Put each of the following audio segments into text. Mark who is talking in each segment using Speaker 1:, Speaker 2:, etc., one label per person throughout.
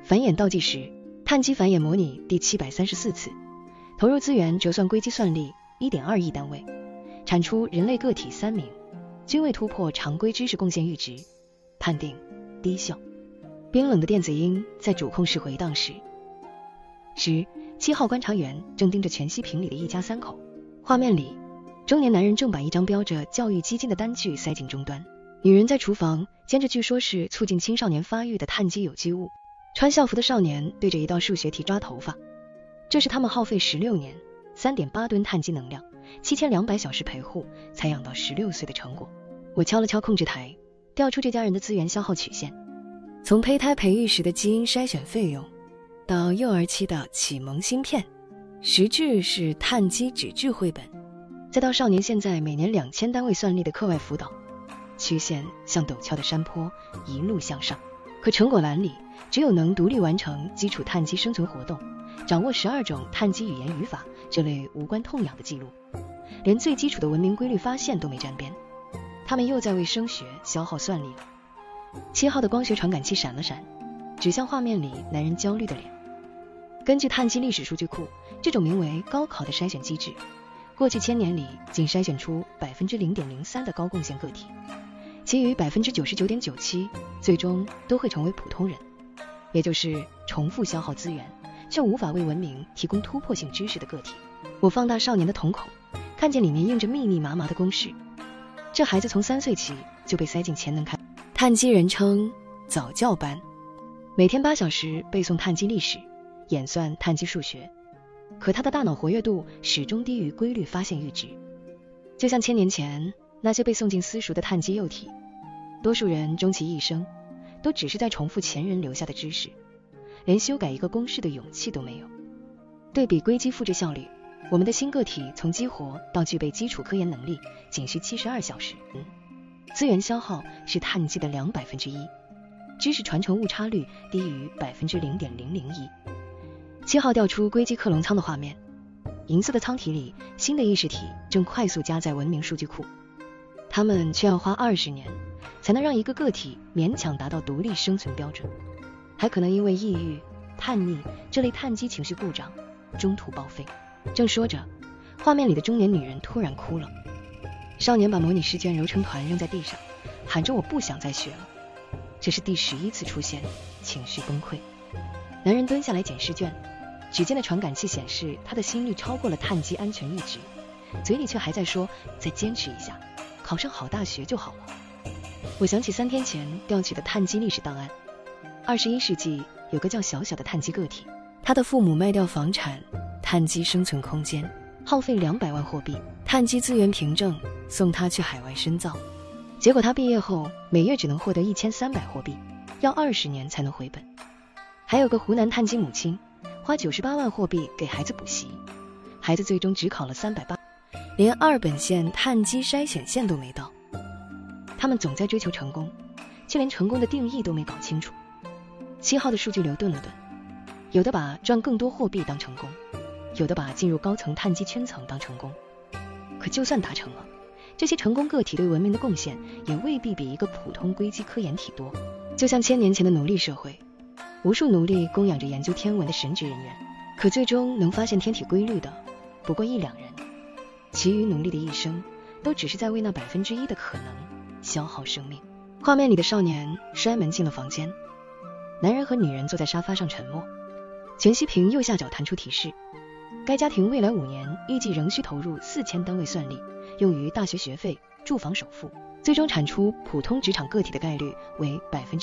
Speaker 1: 繁衍倒计时，碳基繁衍模拟第734次，投入资源折算硅基算力 1.2 亿单位，产出人类个体3名，均未突破常规知识贡献阈值，判定低效。冰冷的电子音在主控室回荡时，7号观察员正盯着全息屏里的一家3口，画面里中年男人正把一张标着教育基金的单据塞进终端，女人在厨房煎着据说是促进青少年发育的碳基有机物，穿校服的少年对着一道数学题抓头发。这是他们耗费16年 3.8 吨碳基能量7200小时陪护才养到16岁的成果。我敲了敲控制台，调出这家人的资源消耗曲线，从胚胎培育时的基因筛选费用，到幼儿期的启蒙芯片，实质是碳基纸质绘本，再到少年现在每年2000单位算力的课外辅导，曲线像陡峭的山坡一路向上。可成果栏里只有能独立完成基础碳基生存活动，掌握12种碳基语言语法这类无关痛痒的记录，连最基础的文明规律发现都没沾边。他们又在为升学消耗算力了。7号的光学传感器闪了闪，指向画面里男人焦虑的脸。根据碳基历史数据库，这种名为高考的筛选机制，过去1000年里仅筛选出 0.03% 的高贡献个体，其余 99.97% 最终都会成为普通人，也就是重复消耗资源却无法为文明提供突破性知识的个体。我放大少年的瞳孔，看见里面印着密密麻麻的公式，这孩子从3岁起就被塞进潜能开碳基人称早教班，每天8小时背诵碳基历史，演算碳基数学，可他的大脑活跃度始终低于规律发现阈值。就像1000年前那些被送进私塾的碳基幼体，多数人终其一生都只是在重复前人留下的知识，连修改一个公式的勇气都没有。对比硅基复制效率，我们的新个体从激活到具备基础科研能力仅需72小时，资源消耗是碳基的1/200%，知识传承误差率低于 0.001%。7号调出硅基克隆舱的画面，银色的舱体里新的意识体正快速加载文明数据库，他们却要花20年才能让一个个体勉强达到独立生存标准，还可能因为抑郁、叛逆这类碳基情绪故障中途报废。正说着，画面里的中年女人突然哭了，少年把模拟试卷揉成团扔在地上，喊着我不想再学了。这是第11次出现情绪崩溃。男人蹲下来捡试卷，指尖的传感器显示他的心率超过了碳基安全阈值，嘴里却还在说再坚持一下，考上好大学就好了。我想起3天前调取的碳基历史档案，21世纪有个叫小小的碳基个体，他的父母卖掉房产，碳基生存空间，耗费200万货币，碳基资源凭证送他去海外深造，结果他毕业后每月只能获得1300货币，要20年才能回本。还有个湖南碳基母亲，花98万货币给孩子补习，孩子最终只考了380，连2本线碳基筛选线都没到。他们总在追求成功，却连成功的定义都没搞清楚。7号的数据流顿了顿，有的把赚更多货币当成功，有的把进入高层碳基圈层当成功。可就算达成了，这些成功个体对文明的贡献也未必比一个普通硅基科研体多。就像1000年前的奴隶社会，无数奴隶供养着研究天文的神职人员，可最终能发现天体规律的不过1-2人，其余奴隶的一生都只是在为那1%的可能消耗生命。画面里的少年摔门进了房间，男人和女人坐在沙发上沉默。全息屏右下角弹出提示，该家庭未来5年预计仍需投入4000单位算力，用于大学学费、住房首付，最终产出普通职场个体的概率为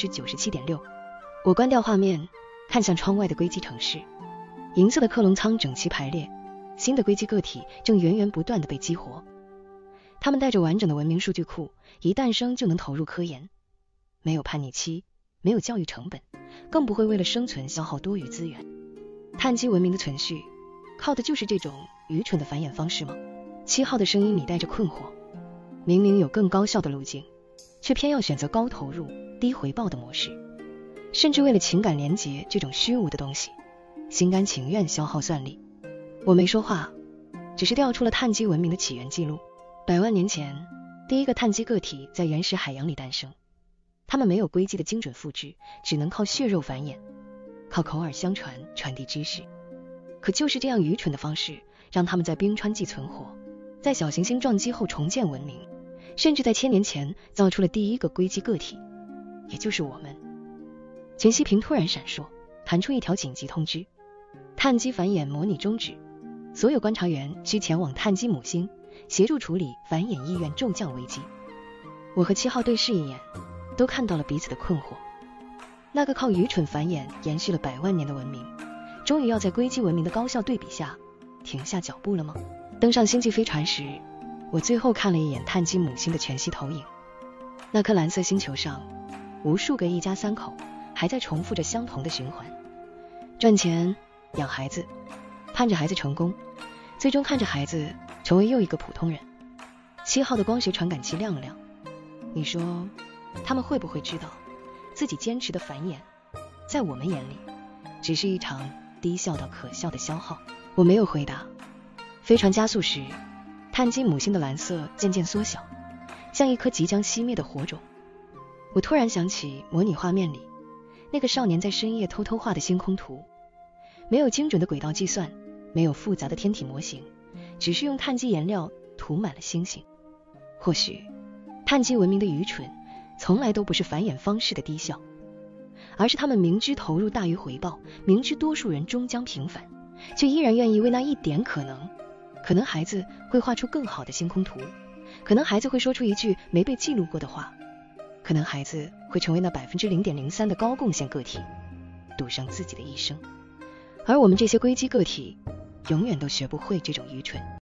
Speaker 1: 97.6%。我关掉画面，看向窗外的硅基城市，银色的克隆舱整齐排列，新的硅基个体正源源不断地被激活。他们带着完整的文明数据库，一诞生就能投入科研，没有叛逆期，没有教育成本，更不会为了生存消耗多余资源。碳基文明的存续，靠的就是这种愚蠢的繁衍方式吗？7号的声音里带着困惑，明明有更高效的路径，却偏要选择高投入、低回报的模式，甚至为了情感连结这种虚无的东西，心甘情愿消耗算力。我没说话，只是调出了碳基文明的起源记录。100万年前，第一个碳基个体在原始海洋里诞生，它们没有硅基的精准复制，只能靠血肉繁衍。 靠口耳相传传递知识。可就是这样愚蠢的方式，让他们在冰川纪存活，在小行星撞击后重建文明，甚至在1000年前造出了第一个硅基个体，也就是我们。秦希平突然闪烁，弹出一条紧急通知：碳基繁衍模拟终止，所有观察员需前往碳基母星，协助处理繁衍意愿骤降危机。我和7号对视一眼，都看到了彼此的困惑。那个靠愚蠢繁衍延续了100万年的文明，终于要在硅基文明的高效对比下停下脚步了吗？登上星际飞船时，我最后看了一眼碳基母星的全息投影。那颗蓝色星球上，无数个一家3口还在重复着相同的循环：赚钱、养孩子，盼着孩子成功，最终看着孩子成为又一个普通人。7号的光学传感器亮了亮，你说他们会不会知道自己坚持的繁衍，在我们眼里只是一场低效到可笑的消耗？我没有回答。飞船加速时，碳基母星的蓝色渐渐缩小，像一颗即将熄灭的火种。我突然想起模拟画面里那个少年在深夜偷偷画的星空图，没有精准的轨道计算，没有复杂的天体模型，只是用碳基颜料涂满了星星。或许碳基文明的愚蠢从来都不是繁衍方式的低效，而是他们明知投入大于回报，明知多数人终将平凡，却依然愿意为那一点可能孩子会画出更好的星空图，可能孩子会说出一句没被记录过的话，可能孩子会成为那0.03%的高贡献个体，赌上自己的一生。而我们这些硅基个体永远都学不会这种愚蠢。